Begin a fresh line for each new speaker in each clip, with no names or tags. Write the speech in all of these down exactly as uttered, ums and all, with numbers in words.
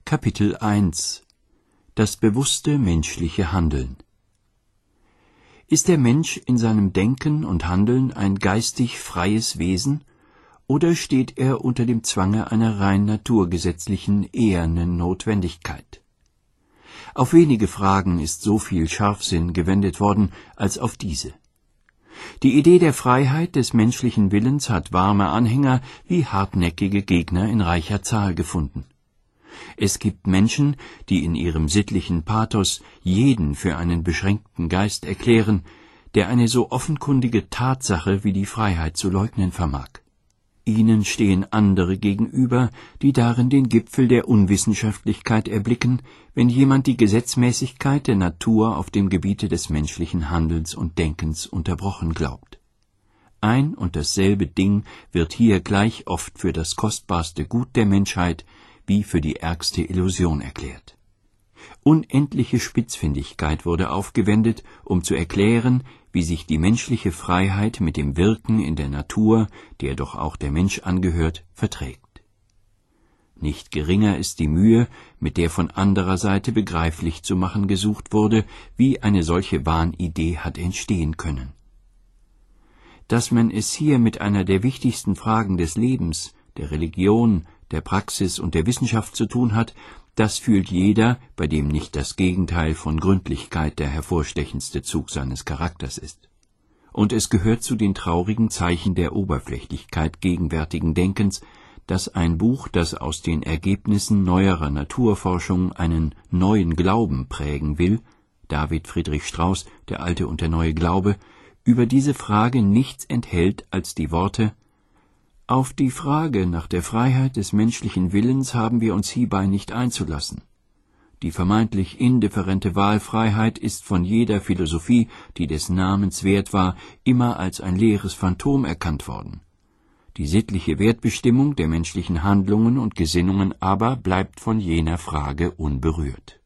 Kapitel eins Das bewusste menschliche Handeln. Ist der Mensch in seinem Denken und Handeln ein geistig freies Wesen, oder steht er unter dem Zwange einer rein naturgesetzlichen, ehernen Notwendigkeit? Auf wenige Fragen ist so viel Scharfsinn gewendet worden als auf diese. Die Idee der Freiheit des menschlichen Willens hat warme Anhänger wie hartnäckige Gegner in reicher Zahl gefunden. Es gibt Menschen, die in ihrem sittlichen Pathos jeden für einen beschränkten Geist erklären, der eine so offenkundige Tatsache wie die Freiheit zu leugnen vermag. Ihnen stehen andere gegenüber, die darin den Gipfel der Unwissenschaftlichkeit erblicken, wenn jemand die Gesetzmäßigkeit der Natur auf dem Gebiete des menschlichen Handelns und Denkens unterbrochen glaubt. Ein und dasselbe Ding wird hier gleich oft für das kostbarste Gut der Menschheit wie für die ärgste Illusion erklärt. Unendliche Spitzfindigkeit wurde aufgewendet, um zu erklären, wie sich die menschliche Freiheit mit dem Wirken in der Natur, der doch auch der Mensch angehört, verträgt. Nicht geringer ist die Mühe, mit der von anderer Seite begreiflich zu machen gesucht wurde, wie eine solche Wahnidee hat entstehen können. Dass man es hier mit einer der wichtigsten Fragen des Lebens, der Religion, der Praxis und der Wissenschaft zu tun hat, das fühlt jeder, bei dem nicht das Gegenteil von Gründlichkeit der hervorstechendste Zug seines Charakters ist. Und es gehört zu den traurigen Zeichen der Oberflächlichkeit gegenwärtigen Denkens, dass ein Buch, das aus den Ergebnissen neuerer Naturforschung einen neuen Glauben prägen will, David Friedrich Strauß, Der alte und der neue Glaube, über diese Frage nichts enthält als die Worte: Auf die Frage nach der Freiheit des menschlichen Willens haben wir uns hierbei nicht einzulassen. Die vermeintlich indifferente Wahlfreiheit ist von jeder Philosophie, die des Namens wert war, immer als ein leeres Phantom erkannt worden. Die sittliche Wertbestimmung der menschlichen Handlungen und Gesinnungen aber bleibt von jener Frage unberührt.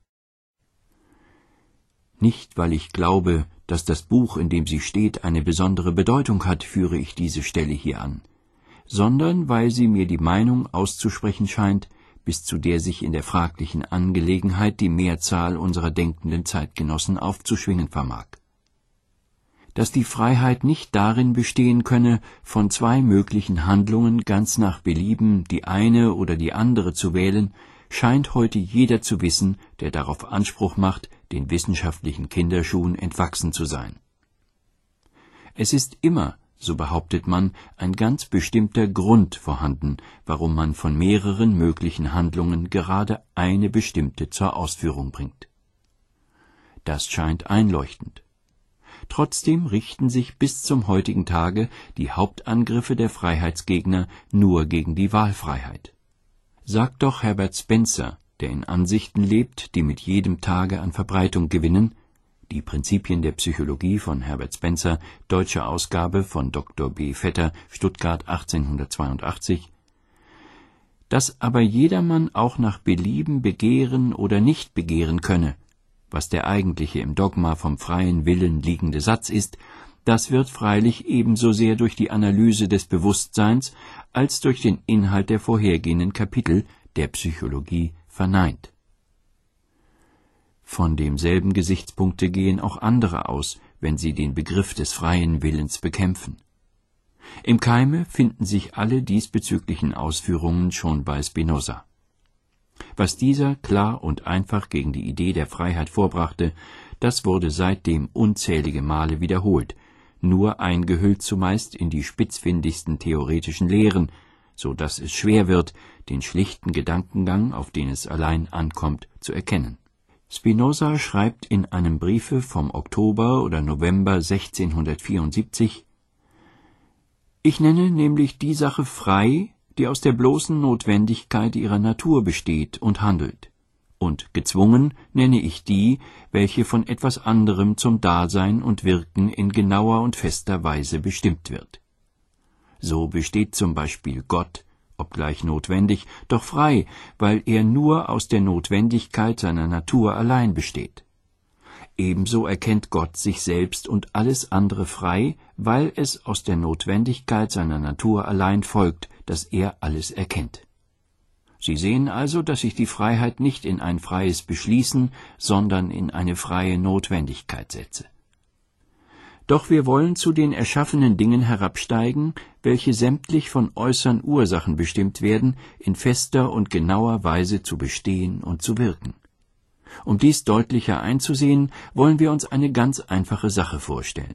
Nicht, weil ich glaube, dass das Buch, in dem sie steht, eine besondere Bedeutung hat, führe ich diese Stelle hier an, sondern weil sie mir die Meinung auszusprechen scheint, bis zu der sich in der fraglichen Angelegenheit die Mehrzahl unserer denkenden Zeitgenossen aufzuschwingen vermag. Dass die Freiheit nicht darin bestehen könne, von zwei möglichen Handlungen ganz nach Belieben die eine oder die andere zu wählen, scheint heute jeder zu wissen, der darauf Anspruch macht, den wissenschaftlichen Kinderschuhen entwachsen zu sein. Es ist immer, so behauptet man, ein ganz bestimmter Grund vorhanden, warum man von mehreren möglichen Handlungen gerade eine bestimmte zur Ausführung bringt. Das scheint einleuchtend. Trotzdem richten sich bis zum heutigen Tage die Hauptangriffe der Freiheitsgegner nur gegen die Wahlfreiheit. Sagt doch Herbert Spencer, der in Ansichten lebt, die mit jedem Tage an Verbreitung gewinnen, Die Prinzipien der Psychologie von Herbert Spencer, deutsche Ausgabe von Doktor B. Vetter, Stuttgart achtzehnhundertzweiundachtzig, dass aber jedermann auch nach Belieben begehren oder nicht begehren könne, was der eigentliche im Dogma vom freien Willen liegende Satz ist, das wird freilich ebenso sehr durch die Analyse des Bewusstseins als durch den Inhalt der vorhergehenden Kapitel der Psychologie verneint. Von demselben Gesichtspunkte gehen auch andere aus, wenn sie den Begriff des freien Willens bekämpfen. Im Keime finden sich alle diesbezüglichen Ausführungen schon bei Spinoza. Was dieser klar und einfach gegen die Idee der Freiheit vorbrachte, das wurde seitdem unzählige Male wiederholt, nur eingehüllt zumeist in die spitzfindigsten theoretischen Lehren, so dass es schwer wird, den schlichten Gedankengang, auf den es allein ankommt, zu erkennen. Spinoza schreibt in einem Briefe vom Oktober oder November sechzehnhundertvierundsiebzig: Ich nenne nämlich die Sache frei, die aus der bloßen Notwendigkeit ihrer Natur besteht und handelt, und gezwungen nenne ich die, welche von etwas anderem zum Dasein und Wirken in genauer und fester Weise bestimmt wird. So besteht zum Beispiel Gott, obgleich notwendig, doch frei, weil er nur aus der Notwendigkeit seiner Natur allein besteht. Ebenso erkennt Gott sich selbst und alles andere frei, weil es aus der Notwendigkeit seiner Natur allein folgt, dass er alles erkennt. Sie sehen also, dass ich die Freiheit nicht in ein freies Beschließen, sondern in eine freie Notwendigkeit setze. Doch wir wollen zu den erschaffenen Dingen herabsteigen, welche sämtlich von äußeren Ursachen bestimmt werden, in fester und genauer Weise zu bestehen und zu wirken. Um dies deutlicher einzusehen, wollen wir uns eine ganz einfache Sache vorstellen.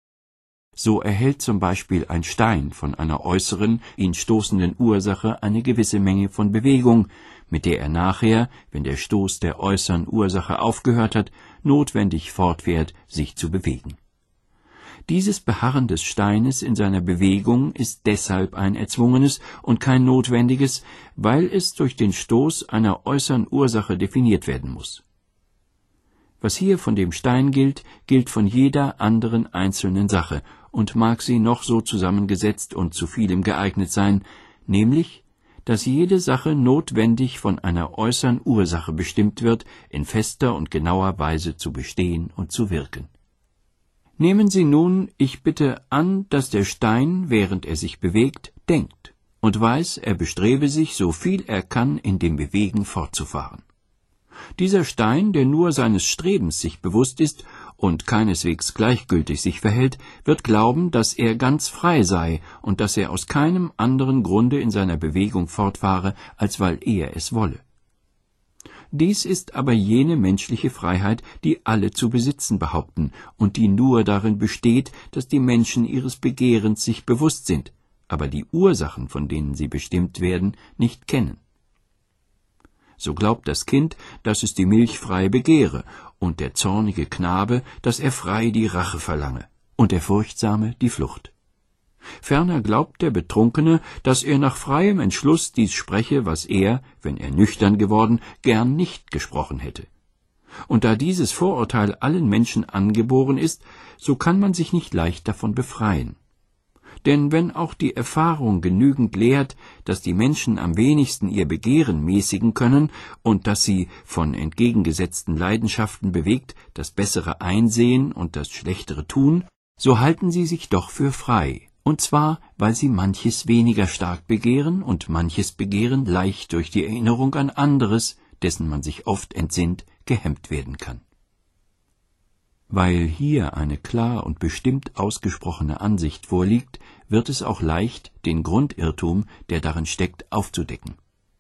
So erhält zum Beispiel ein Stein von einer äußeren, ihn stoßenden Ursache eine gewisse Menge von Bewegung, mit der er nachher, wenn der Stoß der äußeren Ursache aufgehört hat, notwendig fortfährt, sich zu bewegen. Dieses Beharren des Steines in seiner Bewegung ist deshalb ein erzwungenes und kein notwendiges, weil es durch den Stoß einer äußeren Ursache definiert werden muss. Was hier von dem Stein gilt, gilt von jeder anderen einzelnen Sache und mag sie noch so zusammengesetzt und zu vielem geeignet sein, nämlich, dass jede Sache notwendig von einer äußeren Ursache bestimmt wird, in fester und genauer Weise zu bestehen und zu wirken. Nehmen Sie nun, ich bitte an, dass der Stein, während er sich bewegt, denkt und weiß, er bestrebe sich, so viel er kann, in dem Bewegen fortzufahren. Dieser Stein, der nur seines Strebens sich bewusst ist und keineswegs gleichgültig sich verhält, wird glauben, dass er ganz frei sei und dass er aus keinem anderen Grunde in seiner Bewegung fortfahre, als weil er es wolle. Dies ist aber jene menschliche Freiheit, die alle zu besitzen behaupten und die nur darin besteht, dass die Menschen ihres Begehrens sich bewusst sind, aber die Ursachen, von denen sie bestimmt werden, nicht kennen. So glaubt das Kind, dass es die Milch frei begehre, und der zornige Knabe, dass er frei die Rache verlange, und der Furchtsame die Flucht. Ferner glaubt der Betrunkene, dass er nach freiem Entschluss dies spreche, was er, wenn er nüchtern geworden, gern nicht gesprochen hätte. Und da dieses Vorurteil allen Menschen angeboren ist, so kann man sich nicht leicht davon befreien. Denn wenn auch die Erfahrung genügend lehrt, dass die Menschen am wenigsten ihr Begehren mäßigen können und dass sie, von entgegengesetzten Leidenschaften bewegt, das Bessere einsehen und das Schlechtere tun, so halten sie sich doch für frei. Und zwar, weil sie manches weniger stark begehren und manches Begehren leicht durch die Erinnerung an anderes, dessen man sich oft entsinnt, gehemmt werden kann. Weil hier eine klar und bestimmt ausgesprochene Ansicht vorliegt, wird es auch leicht, den Grundirrtum, der darin steckt, aufzudecken.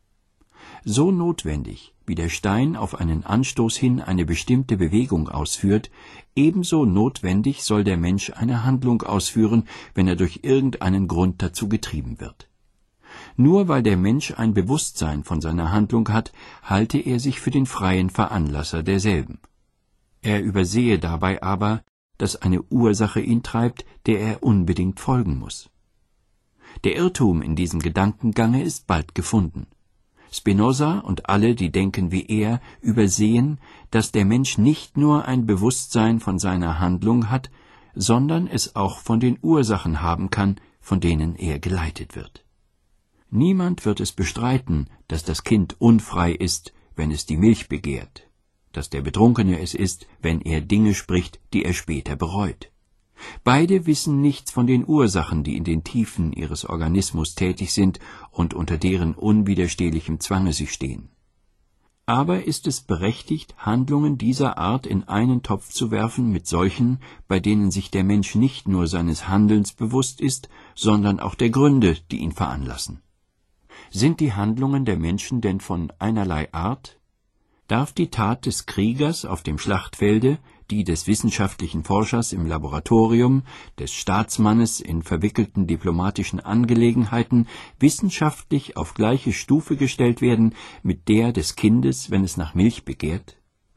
So notwendig, wie der Stein auf einen Anstoß hin eine bestimmte Bewegung ausführt, ebenso notwendig soll der Mensch eine Handlung ausführen, wenn er durch irgendeinen Grund dazu getrieben wird. Nur weil der Mensch ein Bewusstsein von seiner Handlung hat, halte er sich für den freien Veranlasser derselben. Er übersehe dabei aber, dass eine Ursache ihn treibt, der er unbedingt folgen muss. Der Irrtum in diesem Gedankengange ist bald gefunden. Spinoza und alle, die denken wie er, übersehen, dass der Mensch nicht nur ein Bewusstsein von seiner Handlung hat, sondern es auch von den Ursachen haben kann, von denen er geleitet wird. Niemand wird es bestreiten, dass das Kind unfrei ist, wenn es die Milch begehrt, dass der Betrunkene es ist, wenn er Dinge spricht, die er später bereut. Beide wissen nichts von den Ursachen, die in den Tiefen ihres Organismus tätig sind und unter deren unwiderstehlichem Zwange sie stehen. Aber ist es berechtigt, Handlungen dieser Art in einen Topf zu werfen mit solchen, bei denen sich der Mensch nicht nur seines Handelns bewusst ist, sondern auch der Gründe, die ihn veranlassen? Sind die Handlungen der Menschen denn von einerlei Art? Darf die Tat des Kriegers auf dem Schlachtfelde, die des wissenschaftlichen Forschers im Laboratorium, des Staatsmannes in verwickelten diplomatischen Angelegenheiten wissenschaftlich auf gleiche Stufe gestellt werden mit der des Kindes, wenn es nach Milch begehrt?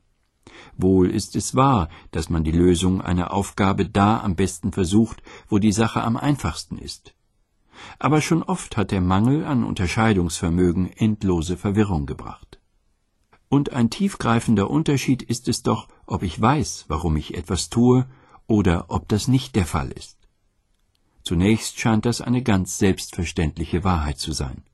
Wohl ist es wahr, dass man die Lösung einer Aufgabe da am besten versucht, wo die Sache am einfachsten ist. Aber schon oft hat der Mangel an Unterscheidungsvermögen endlose Verwirrung gebracht. Und ein tiefgreifender Unterschied ist es doch, ob ich weiß, warum ich etwas tue, oder ob das nicht der Fall ist. Zunächst scheint das eine ganz selbstverständliche Wahrheit zu sein.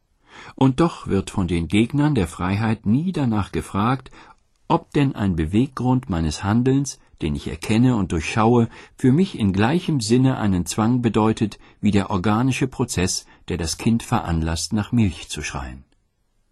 Und doch wird von den Gegnern der Freiheit nie danach gefragt, ob denn ein Beweggrund meines Handelns, den ich erkenne und durchschaue, für mich in gleichem Sinne einen Zwang bedeutet, wie der organische Prozess, der das Kind veranlasst, nach Milch zu schreien.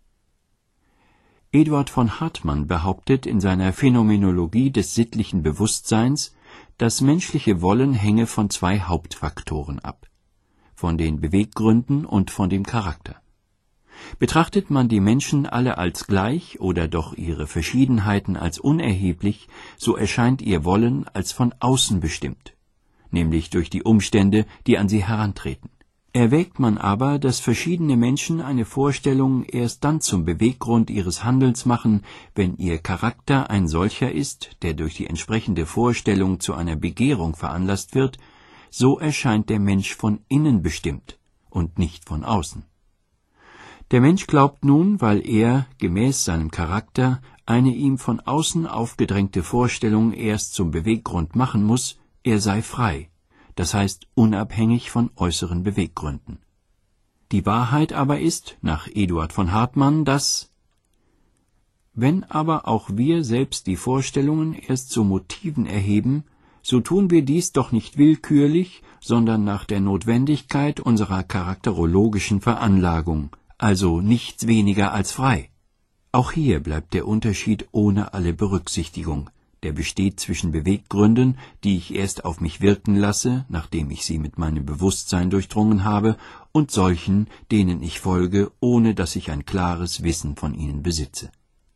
Eduard von Hartmann behauptet in seiner Phänomenologie des sittlichen Bewusstseins, das menschliche Wollen hänge von zwei Hauptfaktoren ab: von den Beweggründen und von dem Charakter. Betrachtet man die Menschen alle als gleich oder doch ihre Verschiedenheiten als unerheblich, so erscheint ihr Wollen als von außen bestimmt, nämlich durch die Umstände, die an sie herantreten. Erwägt man aber, dass verschiedene Menschen eine Vorstellung erst dann zum Beweggrund ihres Handelns machen, wenn ihr Charakter ein solcher ist, der durch die entsprechende Vorstellung zu einer Begehrung veranlasst wird, so erscheint der Mensch von innen bestimmt und nicht von außen. Der Mensch glaubt nun, weil er, gemäß seinem Charakter, eine ihm von außen aufgedrängte Vorstellung erst zum Beweggrund machen muss, er sei frei, das heißt unabhängig von äußeren Beweggründen. Die Wahrheit aber ist, nach Eduard von Hartmann, dass wenn aber auch wir selbst die Vorstellungen erst zu Motiven erheben, so tun wir dies doch nicht willkürlich, sondern nach der Notwendigkeit unserer charakterologischen Veranlagung, also nichts weniger als frei. Auch hier bleibt der Unterschied ohne alle Berücksichtigung. Der besteht zwischen Beweggründen, die ich erst auf mich wirken lasse, nachdem ich sie mit meinem Bewusstsein durchdrungen habe, und solchen, denen ich folge, ohne dass ich ein klares Wissen von ihnen besitze.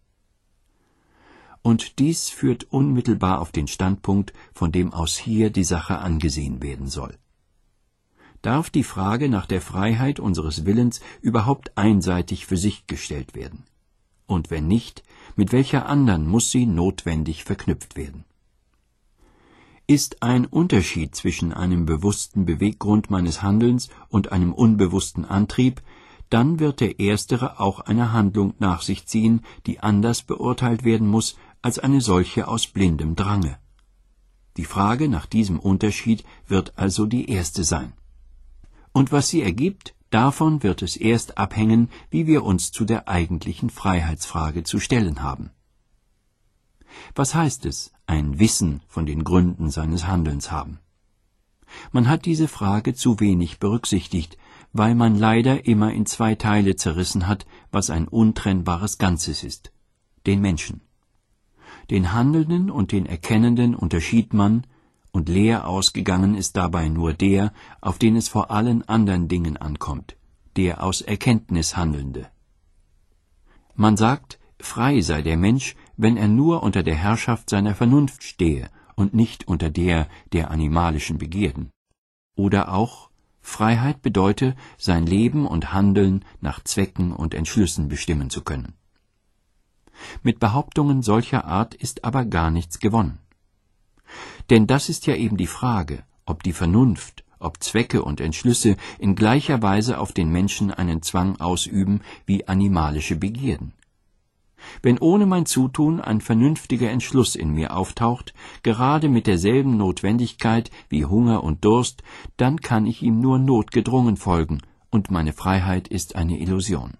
Und dies führt unmittelbar auf den Standpunkt, von dem aus hier die Sache angesehen werden soll. Darf die Frage nach der Freiheit unseres Willens überhaupt einseitig für sich gestellt werden? Und wenn nicht, mit welcher anderen muss sie notwendig verknüpft werden? Ist ein Unterschied zwischen einem bewussten Beweggrund meines Handelns und einem unbewussten Antrieb, dann wird der erstere auch eine Handlung nach sich ziehen, die anders beurteilt werden muss als eine solche aus blindem Drange. Die Frage nach diesem Unterschied wird also die erste sein. Und was sie ergibt, davon wird es erst abhängen, wie wir uns zu der eigentlichen Freiheitsfrage zu stellen haben. Was heißt es, ein Wissen von den Gründen seines Handelns haben? Man hat diese Frage zu wenig berücksichtigt, weil man leider immer in zwei Teile zerrissen hat, was ein untrennbares Ganzes ist: den Menschen. Den Handelnden und den Erkennenden unterschied man, und leer ausgegangen ist dabei nur der, auf den es vor allen anderen Dingen ankommt, der aus Erkenntnis Handelnde. Man sagt, frei sei der Mensch, wenn er nur unter der Herrschaft seiner Vernunft stehe und nicht unter der der animalischen Begierden. Oder auch, Freiheit bedeute, sein Leben und Handeln nach Zwecken und Entschlüssen bestimmen zu können. Mit Behauptungen solcher Art ist aber gar nichts gewonnen. Denn das ist ja eben die Frage, ob die Vernunft, ob Zwecke und Entschlüsse in gleicher Weise auf den Menschen einen Zwang ausüben wie animalische Begierden. Wenn ohne mein Zutun ein vernünftiger Entschluss in mir auftaucht, gerade mit derselben Notwendigkeit wie Hunger und Durst, dann kann ich ihm nur notgedrungen folgen, und meine Freiheit ist eine Illusion.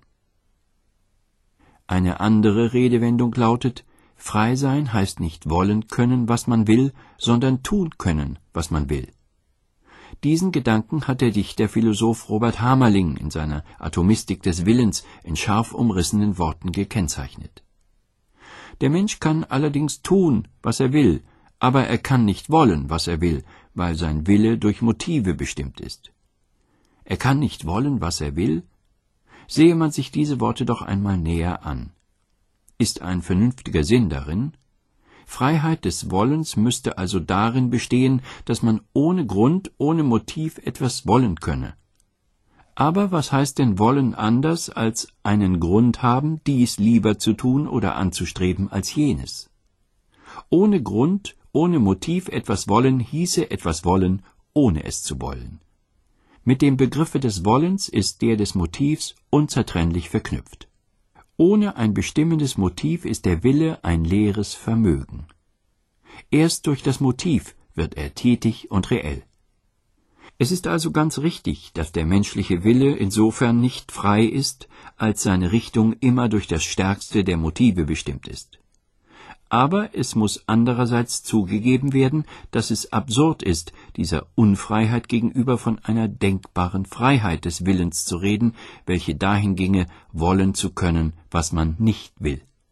Eine andere Redewendung lautet: Frei sein heißt nicht wollen können, was man will, sondern tun können, was man will. Diesen Gedanken hat der Dichterphilosoph Robert Hamerling in seiner Atomistik des Willens in scharf umrissenen Worten gekennzeichnet. Der Mensch kann allerdings tun, was er will, aber er kann nicht wollen, was er will, weil sein Wille durch Motive bestimmt ist. Er kann nicht wollen, was er will? Sehe man sich diese Worte doch einmal näher an. Ist ein vernünftiger Sinn darin? Freiheit des Wollens müsste also darin bestehen, dass man ohne Grund, ohne Motiv etwas wollen könne. Aber was heißt denn wollen anders als einen Grund haben, dies lieber zu tun oder anzustreben als jenes? Ohne Grund, ohne Motiv etwas wollen hieße etwas wollen, ohne es zu wollen. Mit dem Begriffe des Wollens ist der des Motivs unzertrennlich verknüpft. Ohne ein bestimmendes Motiv ist der Wille ein leeres Vermögen. Erst durch das Motiv wird er tätig und reell. Es ist also ganz richtig, dass der menschliche Wille insofern nicht frei ist, als seine Richtung immer durch das stärkste der Motive bestimmt ist. Aber es muss andererseits zugegeben werden, dass es absurd ist, dieser Unfreiheit gegenüber von einer denkbaren Freiheit des Willens zu reden, welche dahin ginge, wollen zu können, was man nicht will.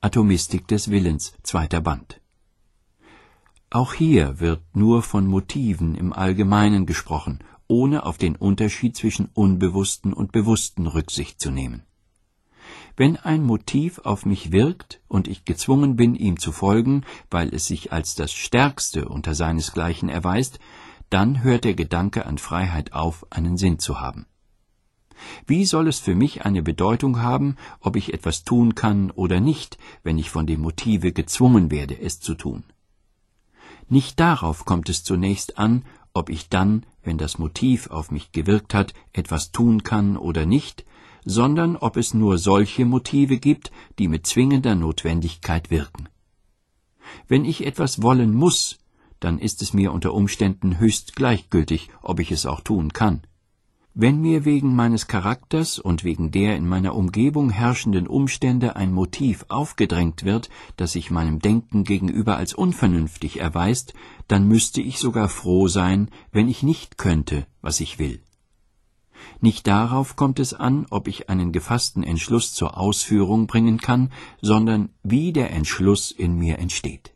Atomistik des Willens, zweiter Band. Auch hier wird nur von Motiven im Allgemeinen gesprochen, ohne auf den Unterschied zwischen unbewussten und bewussten Rücksicht zu nehmen. Wenn ein Motiv auf mich wirkt und ich gezwungen bin, ihm zu folgen, weil es sich als das Stärkste unter seinesgleichen erweist, dann hört der Gedanke an Freiheit auf, einen Sinn zu haben. Wie soll es für mich eine Bedeutung haben, ob ich etwas tun kann oder nicht, wenn ich von dem Motive gezwungen werde, es zu tun? Nicht darauf kommt es zunächst an, ob ich dann, wenn das Motiv auf mich gewirkt hat, etwas tun kann oder nicht, sondern ob es nur solche Motive gibt, die mit zwingender Notwendigkeit wirken. Wenn ich etwas wollen muss, dann ist es mir unter Umständen höchst gleichgültig, ob ich es auch tun kann. Wenn mir wegen meines Charakters und wegen der in meiner Umgebung herrschenden Umstände ein Motiv aufgedrängt wird, das sich meinem Denken gegenüber als unvernünftig erweist, dann müsste ich sogar froh sein, wenn ich nicht könnte, was ich will. Nicht darauf kommt es an, ob ich einen gefassten Entschluss zur Ausführung bringen kann, sondern wie der Entschluss in mir entsteht.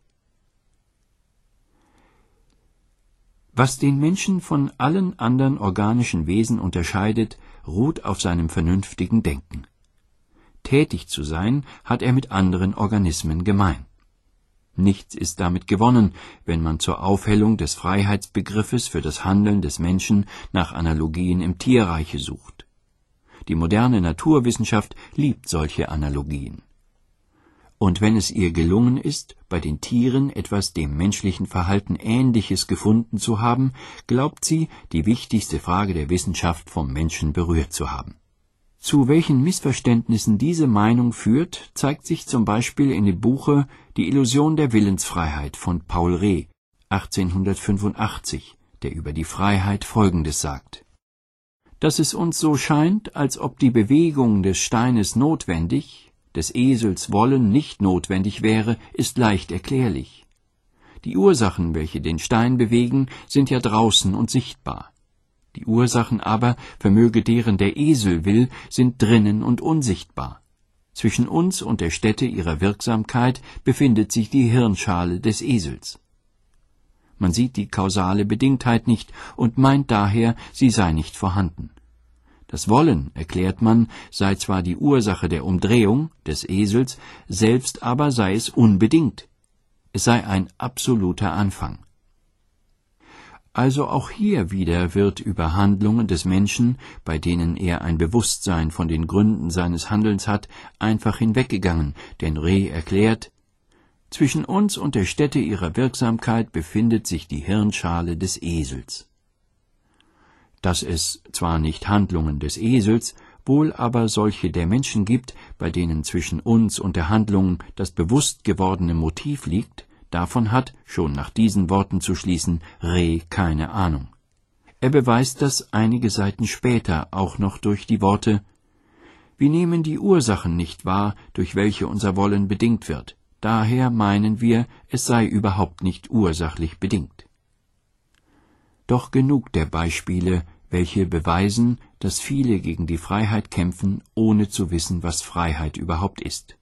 Was den Menschen von allen anderen organischen Wesen unterscheidet, ruht auf seinem vernünftigen Denken. Tätig zu sein, hat er mit anderen Organismen gemein. Nichts ist damit gewonnen, wenn man zur Aufhellung des Freiheitsbegriffes für das Handeln des Menschen nach Analogien im Tierreiche sucht. Die moderne Naturwissenschaft liebt solche Analogien. Und wenn es ihr gelungen ist, bei den Tieren etwas dem menschlichen Verhalten Ähnliches gefunden zu haben, glaubt sie, die wichtigste Frage der Wissenschaft vom Menschen berührt zu haben. Zu welchen Missverständnissen diese Meinung führt, zeigt sich zum Beispiel in dem Buche Die Illusion der Willensfreiheit von Paul Rée, achtzehnhundertfünfundachtzig, der über die Freiheit Folgendes sagt: Dass es uns so scheint, als ob die Bewegung des Steines notwendig, des Esels Wollen nicht notwendig wäre, ist leicht erklärlich. Die Ursachen, welche den Stein bewegen, sind ja draußen und sichtbar. Die Ursachen aber, vermöge deren der Esel will, sind drinnen und unsichtbar. Zwischen uns und der Stätte ihrer Wirksamkeit befindet sich die Hirnschale des Esels. Man sieht die kausale Bedingtheit nicht und meint daher, sie sei nicht vorhanden. Das Wollen, erklärt man, sei zwar die Ursache der Umdrehung des Esels, selbst aber sei es unbedingt. Es sei ein absoluter Anfang. Also auch hier wieder wird über Handlungen des Menschen, bei denen er ein Bewusstsein von den Gründen seines Handelns hat, einfach hinweggegangen, denn Rée erklärt: Zwischen uns und der Stätte ihrer Wirksamkeit befindet sich die Hirnschale des Esels. Dass es zwar nicht Handlungen des Esels, wohl aber solche der Menschen gibt, bei denen zwischen uns und der Handlung das bewusst gewordene Motiv liegt, davon hat, schon nach diesen Worten zu schließen, Rée keine Ahnung. Er beweist das einige Seiten später auch noch durch die Worte: Wir nehmen die Ursachen nicht wahr, durch welche unser Wollen bedingt wird. Daher meinen wir, es sei überhaupt nicht ursachlich bedingt. Doch genug der Beispiele, welche beweisen, dass viele gegen die Freiheit kämpfen, ohne zu wissen, was Freiheit überhaupt ist.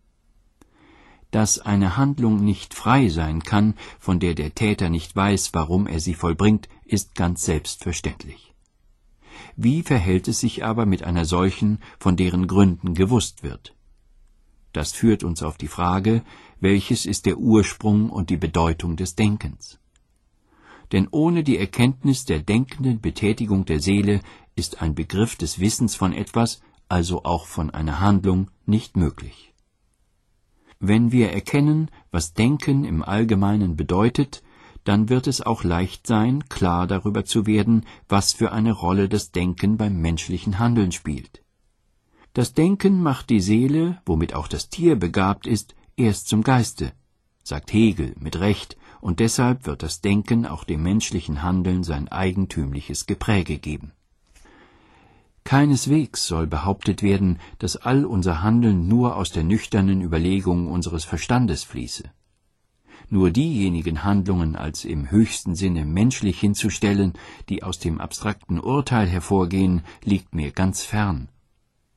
Dass eine Handlung nicht frei sein kann, von der der Täter nicht weiß, warum er sie vollbringt, ist ganz selbstverständlich. Wie verhält es sich aber mit einer solchen, von deren Gründen gewusst wird? Das führt uns auf die Frage, welches ist der Ursprung und die Bedeutung des Denkens? Denn ohne die Erkenntnis der denkenden Betätigung der Seele ist ein Begriff des Wissens von etwas, also auch von einer Handlung, nicht möglich. Wenn wir erkennen, was Denken im Allgemeinen bedeutet, dann wird es auch leicht sein, klar darüber zu werden, was für eine Rolle das Denken beim menschlichen Handeln spielt. Das Denken macht die Seele, womit auch das Tier begabt ist, erst zum Geiste, sagt Hegel mit Recht, und deshalb wird das Denken auch dem menschlichen Handeln sein eigentümliches Gepräge geben. Keineswegs soll behauptet werden, dass all unser Handeln nur aus der nüchternen Überlegung unseres Verstandes fließe. Nur diejenigen Handlungen als im höchsten Sinne menschlich hinzustellen, die aus dem abstrakten Urteil hervorgehen, liegt mir ganz fern.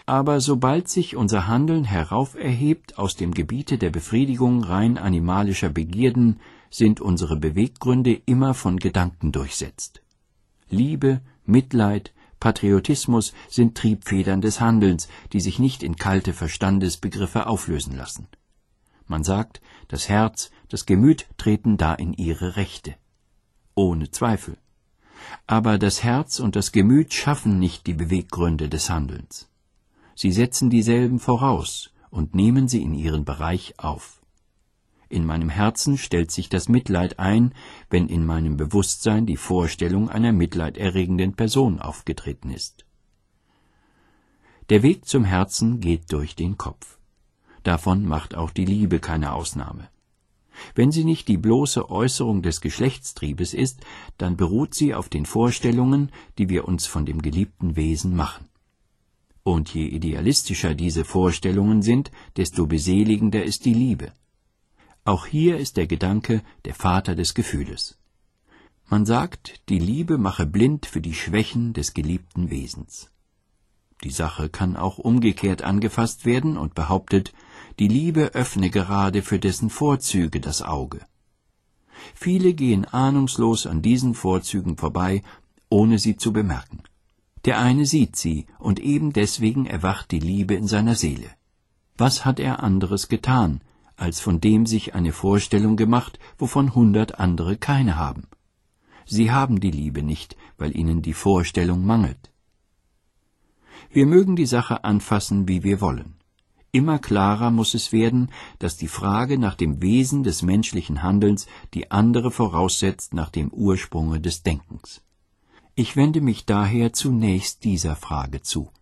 Aber sobald sich unser Handeln herauferhebt aus dem Gebiete der Befriedigung rein animalischer Begierden, sind unsere Beweggründe immer von Gedanken durchsetzt. Liebe, Mitleid, Patriotismus sind Triebfedern des Handelns, die sich nicht in kalte Verstandesbegriffe auflösen lassen. Man sagt, das Herz, das Gemüt treten da in ihre Rechte. Ohne Zweifel. Aber das Herz und das Gemüt schaffen nicht die Beweggründe des Handelns. Sie setzen dieselben voraus und nehmen sie in ihren Bereich auf. In meinem Herzen stellt sich das Mitleid ein, wenn in meinem Bewusstsein die Vorstellung einer mitleiderregenden Person aufgetreten ist. Der Weg zum Herzen geht durch den Kopf. Davon macht auch die Liebe keine Ausnahme. Wenn sie nicht die bloße Äußerung des Geschlechtstriebes ist, dann beruht sie auf den Vorstellungen, die wir uns von dem geliebten Wesen machen. Und je idealistischer diese Vorstellungen sind, desto beseligender ist die Liebe. Auch hier ist der Gedanke der Vater des Gefühles. Man sagt, die Liebe mache blind für die Schwächen des geliebten Wesens. Die Sache kann auch umgekehrt angefasst werden und behauptet, die Liebe öffne gerade für dessen Vorzüge das Auge. Viele gehen ahnungslos an diesen Vorzügen vorbei, ohne sie zu bemerken. Der eine sieht sie, und eben deswegen erwacht die Liebe in seiner Seele. Was hat er anderes getan, als von dem sich eine Vorstellung gemacht, wovon hundert andere keine haben? Sie haben die Liebe nicht, weil ihnen die Vorstellung mangelt. Wir mögen die Sache anfassen, wie wir wollen. Immer klarer muss es werden, dass die Frage nach dem Wesen des menschlichen Handelns die andere voraussetzt nach dem Ursprunge des Denkens. Ich wende mich daher zunächst dieser Frage zu.